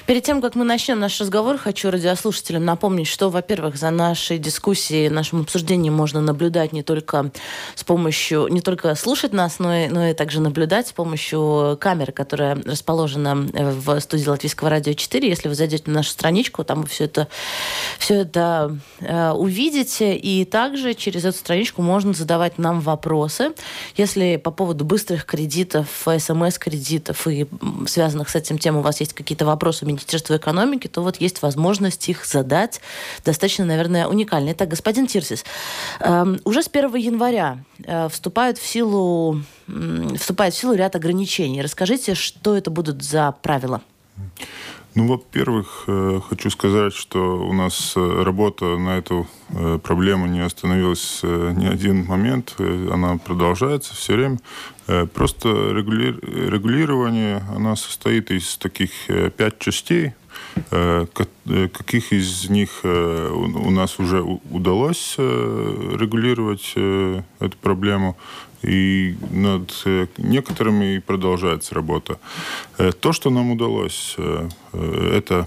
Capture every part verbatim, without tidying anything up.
Перед тем, как мы начнем наш разговор, хочу радиослушателям напомнить, что, во-первых, за нашей дискуссией, нашим обсуждением можно наблюдать не только с помощью, не только слушать нас, но и, но и также наблюдать с помощью камеры, которая расположена в студии Латвийского радио четыре. Если вы зайдете на нашу страничку, там вы все это, все это э, увидите. И также через эту страничку можно задавать нам вопросы. Если по поводу быстрых кредитов, эс эм эс-кредитов и связанных с этим тем у вас есть какие-то вопросы Министерства экономики, то вот есть возможность их задать. Достаточно, наверное, уникально. Итак, господин Тирсис, э, уже с первого января э, вступают в силу, э, вступает в силу ряд ограничений. Расскажите, что это будут за правила? Ну, во-первых, э, хочу сказать, что у нас работа на эту э, проблему не остановилась э, ни один момент. Э, она продолжается все время. Э, просто регули... регулирование, оно состоит из таких э, пять частей. Э, каких из них э, у, у нас уже удалось э, регулировать э, эту проблему. И над некоторыми продолжается работа. То, что нам удалось, это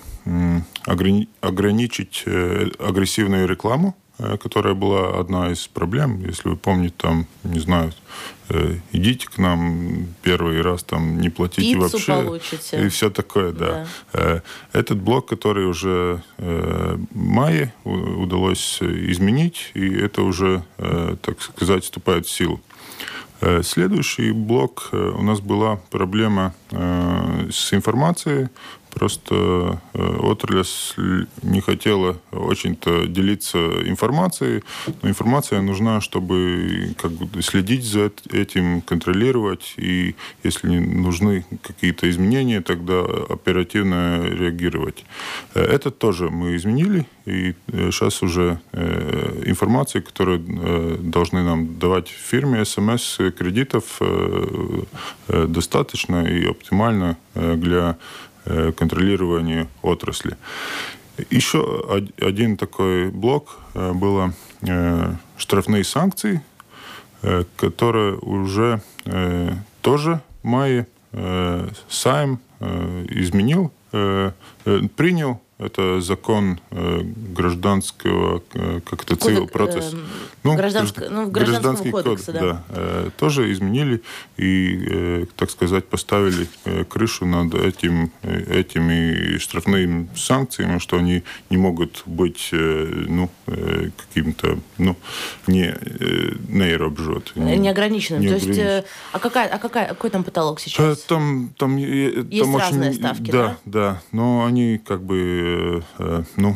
ограничить агрессивную рекламу, которая была одна из проблем. Если вы помните, там, не знаю, идите к нам первый раз, там, не платите Пиццу вообще. Получите. И все такое, да. да. Этот блок, который уже в мае удалось изменить, и это уже, так сказать, вступает в силу. Следующий блок. У нас была проблема э, с информацией. Просто э, отрасль не хотела очень-то делиться информацией. Но информация нужна, чтобы как бы следить за этим, контролировать. И если нужны какие-то изменения, тогда оперативно реагировать. Это тоже мы изменили. И сейчас уже э, информация, которую э, должны нам давать в фирме, эс эм эс-кредитов э, э, достаточно и оптимально э, для э, контролирования отрасли. Еще один такой блок э, было э, штрафные санкции, э, которые уже э, тоже в мае э, Сайм э, изменил, э, э, принял. Это закон э, гражданского э, как-то цивил процесс. Э, ну, гражданск... ну, гражданский кодекс, код, да. да э, тоже изменили и, э, так сказать, поставили э, крышу над этим, э, этими штрафными санкциями, что они не могут быть э, ну, э, каким-то, ну, не э, нейробжот. Не, неограниченным. Не То есть, э, а, какая, а какая, какой там потолок сейчас? Там, там, есть там разные очень, ставки, да? Да, да. Но они как бы ну,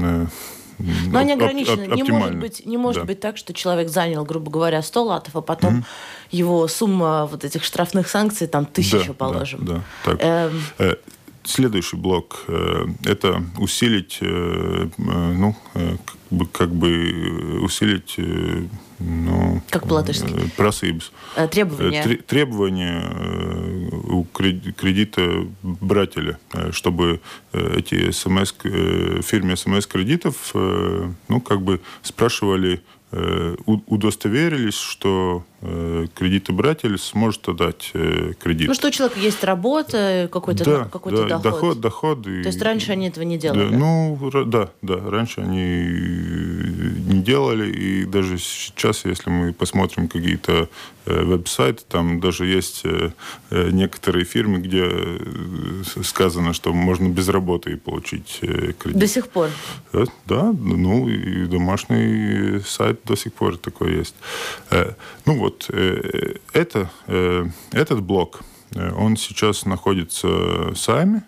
но они ограничены. Оп- не может быть, не может да. быть так, что человек занял, грубо говоря, сто латов, а потом mm-hmm. его сумма вот этих штрафных санкций там тысячу, да, положим. Да, да. Так. Эм... Следующий блок – это усилить, ну, как бы, как бы усилить, ну, как по-латышски? Просības. Требования. Требования у кредитобрателя, чтобы эти СМС, фирме эс эм эс-кредитов, ну, как бы спрашивали, удостоверились, что кредитобратель сможет отдать кредит. Ну, что у человека есть работа, какой-то, да, какой-то да, доход. доход. доход То и... есть раньше они этого не делали? Да, ну, да, да. Раньше они не делали. И даже сейчас, если мы посмотрим какие-то веб-сайты, там даже есть некоторые фирмы, где сказано, что можно без работы получить кредит. До сих пор? Да, ну и домашний сайт до сих пор такой есть. Ну вот, это, этот блок, он сейчас находится в Сайме,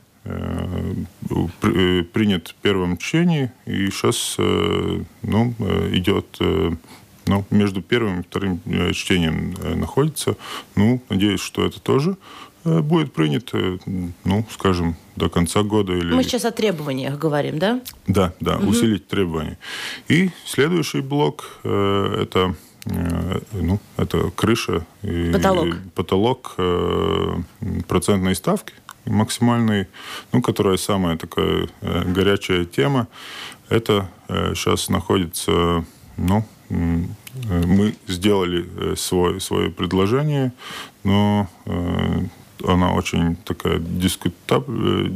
принят в первом чтении, и сейчас ну, идет... Ну, между первым и вторым чтением находится. Ну, надеюсь, что это тоже будет принято, ну, скажем, до конца года. Или... Мы сейчас о требованиях говорим, да? Да, да, угу. Усилить требования. И следующий блок э, это, э, ну, это крыша. И потолок. Потолок э, процентной ставки максимальной, ну, которая самая такая э, горячая тема. Это э, сейчас находится, ну, мы сделали свое, свое предложение, но э, она очень такая дискутабельная,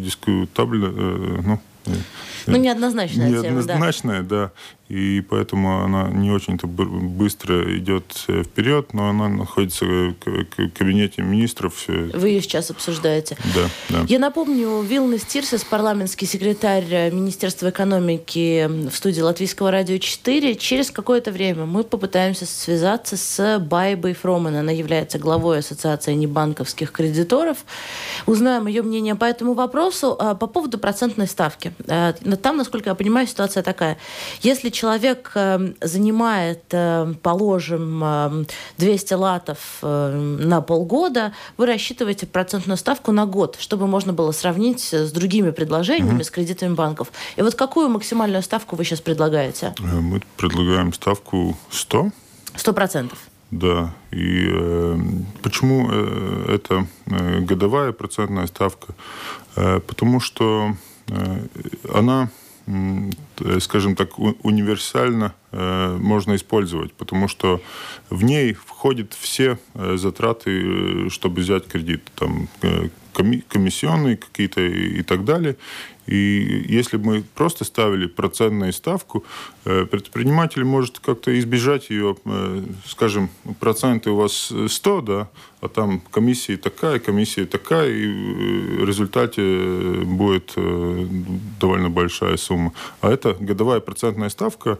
ну, ну, неоднозначная тема, неоднозначная, да. да. И поэтому она не очень-то быстро идет вперед, но она находится в кабинете министров. Вы ее сейчас обсуждаете. Да, да. Я напомню, Вилнис Тирсес, парламентский секретарь Министерства экономики в студии Латвийского радио четыре. Через какое-то время мы попытаемся связаться с Байбой Фромен. Она является главой Ассоциации небанковских кредиторов. Узнаем ее мнение по этому вопросу. По поводу процентной ставки. Там, насколько я понимаю, ситуация такая. Если человек занимает, положим, двести латов на полгода, вы рассчитываете процентную ставку на год, чтобы можно было сравнить с другими предложениями, mm-hmm. с кредитами банков. И вот какую максимальную ставку вы сейчас предлагаете? Мы предлагаем ставку сто. Сто процентов. Да. И э, почему э, это э, годовая процентная ставка? Э, потому что э, она, э, скажем так, у- универсально э, можно использовать, потому что в ней входят все э, затраты, чтобы взять кредит. Там э, коми- комиссионные какие-то и, и так далее. И если бы мы просто ставили процентную ставку, предприниматель может как-то избежать ее, скажем, проценты у вас сто, да, а там комиссия такая, комиссия такая, и в результате будет довольно большая сумма. А это годовая процентная ставка,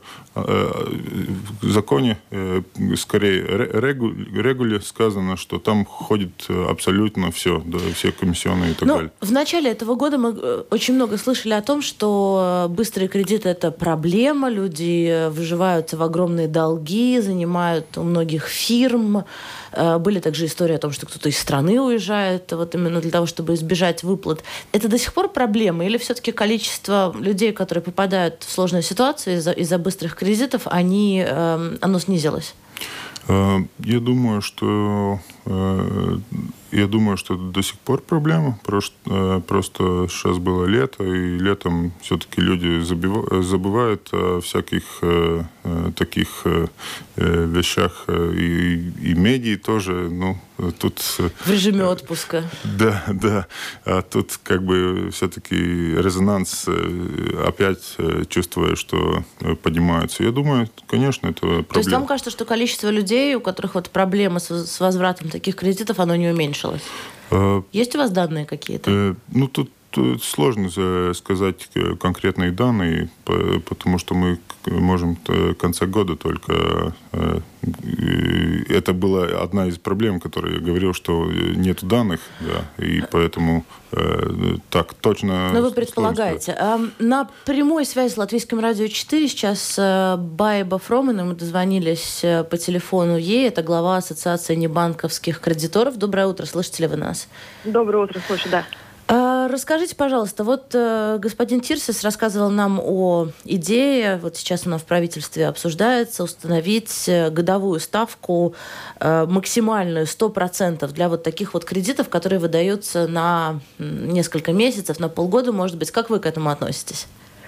в законе, скорее, регуле сказано, что там входит абсолютно все, да, все комиссионные и так ну, далее. В начале этого года мы очень много слышали о том, что быстрые кредиты – это проблема, люди вживаются в огромные долги, занимают у многих фирм. Были также истории о том, что кто-то из страны уезжает вот именно для того, чтобы избежать выплат. Это до сих пор проблема? Или все-таки количество людей, которые попадают в сложную ситуацию из-за, из-за быстрых кредитов, они, оно снизилось? Я думаю, что я думаю, что это до сих пор проблема. Просто, просто сейчас было лето, и летом все-таки люди забывают о всяких э, таких э, вещах. И, и медии тоже. Ну, тут, в режиме отпуска. Да, да. А тут как бы все-таки резонанс опять чувствуя, что поднимается. Я думаю, конечно, это проблема. То есть вам кажется, что количество людей, у которых вот проблемы с, с возвратом таких кредитов, оно не уменьшилось? Есть у вас данные какие-то? Ну, тут сложно сказать конкретные данные, потому что мы можем в конце года только... Это была одна из проблем, которые я говорил, что нет данных, да, и поэтому так точно... Но вы предполагаете. На прямой связи с Латвийским радио четыре сейчас Байба Фромен, мы дозвонились по телефону ей, это глава Ассоциации небанковских кредиторов. Доброе утро, слышите ли вы нас? Доброе утро, слышу, да. Расскажите, пожалуйста, вот э, господин Тирсес рассказывал нам о идее, вот сейчас она в правительстве обсуждается, установить годовую ставку э, максимальную сто процентов для вот таких вот кредитов, которые выдаются на несколько месяцев, на полгода, может быть. Как вы к этому относитесь?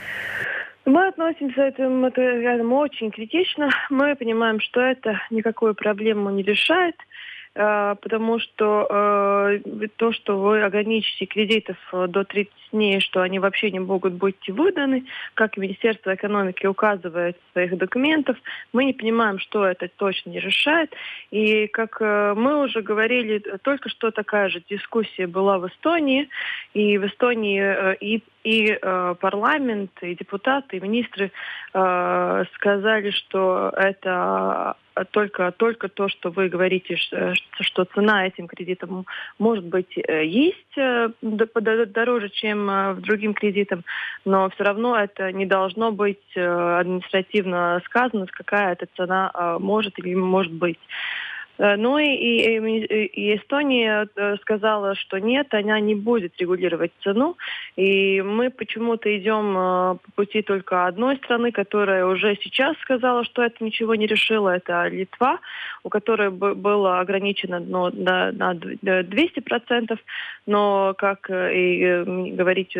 Мы относимся к этому, к этому очень критично. Мы понимаем, что это никакую проблему не решает. Потому что э, то, что вы ограничите кредитов до тридцати дней, что они вообще не могут быть выданы, как Министерство экономики указывает в своих документах, мы не понимаем, что это точно не решает. И как э, мы уже говорили, только что такая же дискуссия была в Эстонии, и в Эстонии э, и И э, парламент, и депутаты, и министры э, сказали, что это только, только то, что вы говорите, что, что цена этим кредитам может быть есть э, дороже, чем э, в другим кредитам, но все равно это не должно быть э, административно сказано, какая эта цена э, может или может быть. Ну и, и, и Эстония сказала, что нет, она не будет регулировать цену. И мы почему-то идем по пути только одной страны, которая уже сейчас сказала, что это ничего не решила. Это Литва, у которой было ограничено ну, на, на двести процентов. Но, как и говорить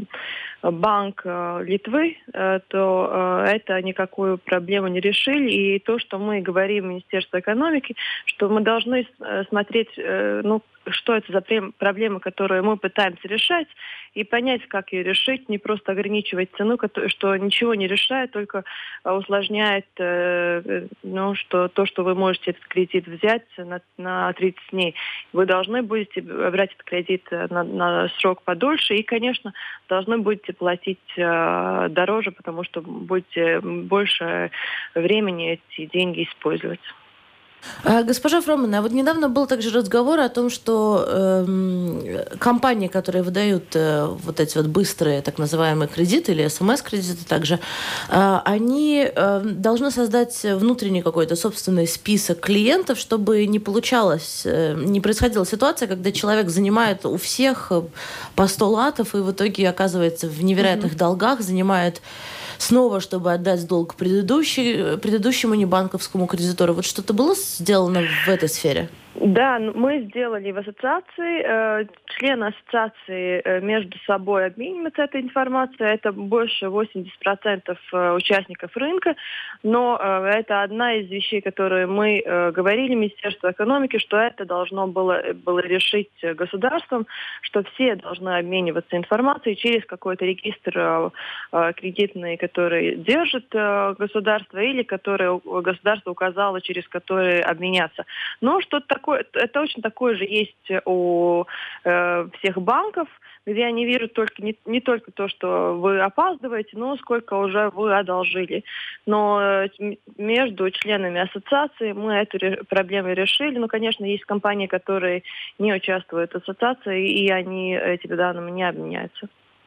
Банк Литвы, то это никакую проблему не решили. И то, что мы говорим в Министерстве экономики, что мы должны смотреть, ну, что это за проблема, которую мы пытаемся решать, и понять, как ее решить, не просто ограничивать цену, что ничего не решает, только усложняет ну, что, то, что вы можете этот кредит взять на, на тридцать дней. Вы должны будете брать этот кредит на, на срок подольше и, конечно, должны будете платить дороже, потому что будете больше времени эти деньги использовать. Госпожа Фромана, а вот недавно был также разговор о том, что э, компании, которые выдают э, вот эти вот быстрые так называемые кредиты или эс эм эс-кредиты также, э, они э, должны создать внутренний какой-то собственный список клиентов, чтобы не получалось, э, не происходила ситуация, когда человек занимает у всех по сто латов и в итоге оказывается в невероятных mm-hmm. долгах, занимает снова, чтобы отдать долг предыдущий, предыдущему небанковскому кредитору. Вот что-то было сделано в этой сфере? Да, мы сделали в ассоциации. Члены ассоциации между собой обмениваются этой информацией. Это больше восемьдесят процентов участников рынка. Но это одна из вещей, которые мы говорили Министерству экономики, что это должно было, было решить государством, что все должны обмениваться информацией через какой-то регистр кредитный, который держит государство или который государство указало, через который обменяться. Но что-то такое, это очень такое же есть у э, всех банков, где они верят только не, не только то, что вы опаздываете, но сколько уже вы одолжили. Но э, между членами ассоциации мы эту ре- проблему решили. Ну, конечно, есть компании, которые не участвуют в ассоциации, и они этими данными не обменяются.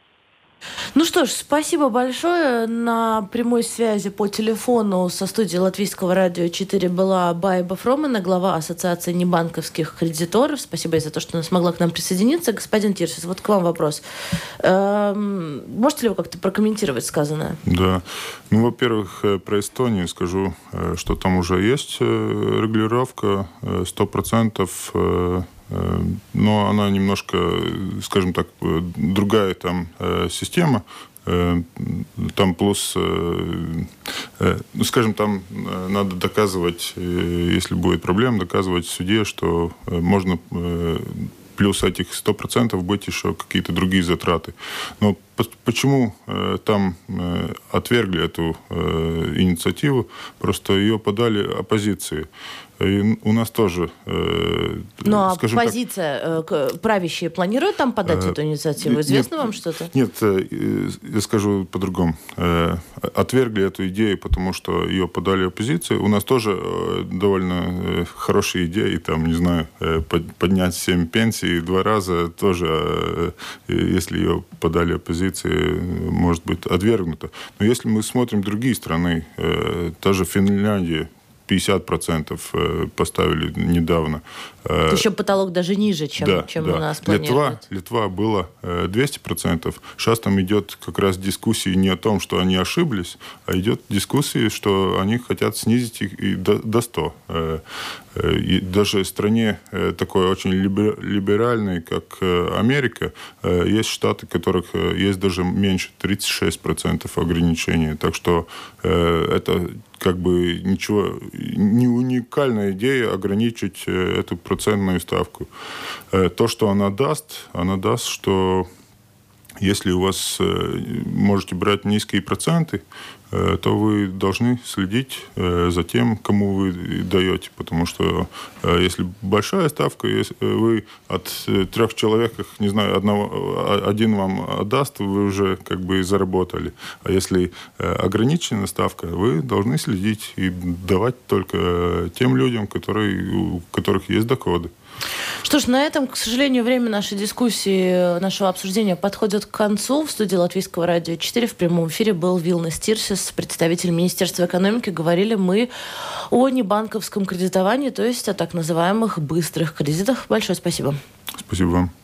Ну что ж, спасибо большое. На прямой связи по телефону со студией Латвийского радио четыре была Байба Фромана, глава Ассоциации небанковских кредиторов. Спасибо ей за то, что она смогла к нам присоединиться. Господин Тирсис, вот к вам вопрос. Эм, можете ли вы как-то прокомментировать сказанное? Да. Ну, во-первых, про Эстонию скажу, что там уже есть регулировка сто процентов, но она немножко, скажем так, другая там система. Там плюс, ну, скажем, там надо доказывать, если будет проблема, доказывать в суде, что можно плюс этих сто процентов быть еще какие-то другие затраты. Но почему э, там э, отвергли эту э, инициативу? Просто ее подали оппозиции. И у нас тоже... Э, ну, а оппозиция, так, правящие планируют там подать э, эту инициативу? Известно нет, вам что-то? Нет, э, я скажу по-другому. Э, отвергли эту идею, потому что ее подали оппозиции. У нас тоже э, довольно э, хорошие идеи, там, не знаю, э, поднять семь пенсий два раза, тоже, э, если ее подали оппозиции, может быть отвергнуто. Но если мы смотрим другие страны, э, та же Финляндия, пятьдесят процентов поставили недавно. Это еще потолок даже ниже, чем, да, чем да. у нас планируют. Литва, Литва было двести процентов. Сейчас там идет как раз дискуссия не о том, что они ошиблись, а идет дискуссия, что они хотят снизить их и до, до ста. И даже в стране такой очень либеральной, как Америка, есть штаты, в которых есть даже меньше тридцать шесть процентов ограничений. Так что это как бы ничего, не уникальная идея ограничить эту процентную ставку. То, что она даст, она даст, что если у вас можете брать низкие проценты, то вы должны следить за тем, кому вы даете. Потому что если большая ставка, если вы от трех человек, не знаю, одного, один вам отдаст, вы уже как бы заработали. А если ограниченная ставка, вы должны следить и давать только тем людям, которые, у которых есть доходы. Что ж, на этом, к сожалению, время нашей дискуссии, нашего обсуждения подходит к концу. В студии Латвийского радио четыре в прямом эфире был Вилнес Тирсис, представитель Министерства экономики. Говорили мы о небанковском кредитовании, то есть о так называемых быстрых кредитах. Большое спасибо. Спасибо вам.